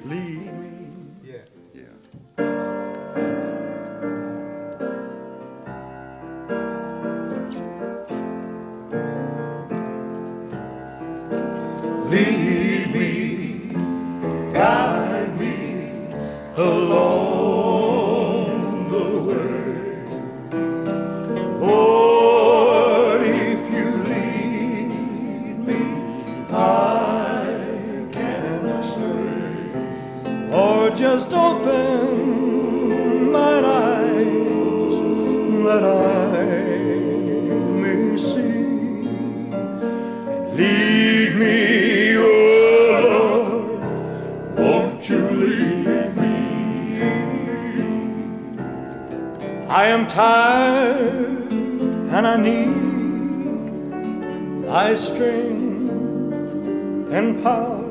lead me. Yeah. Yeah. Lead me, guide me along the way. Lord, if you lead me, I can stay. Or just open mine eyes that I may see. Lead me, oh Lord, won't you lead me? I am tired and I need thy strength and power.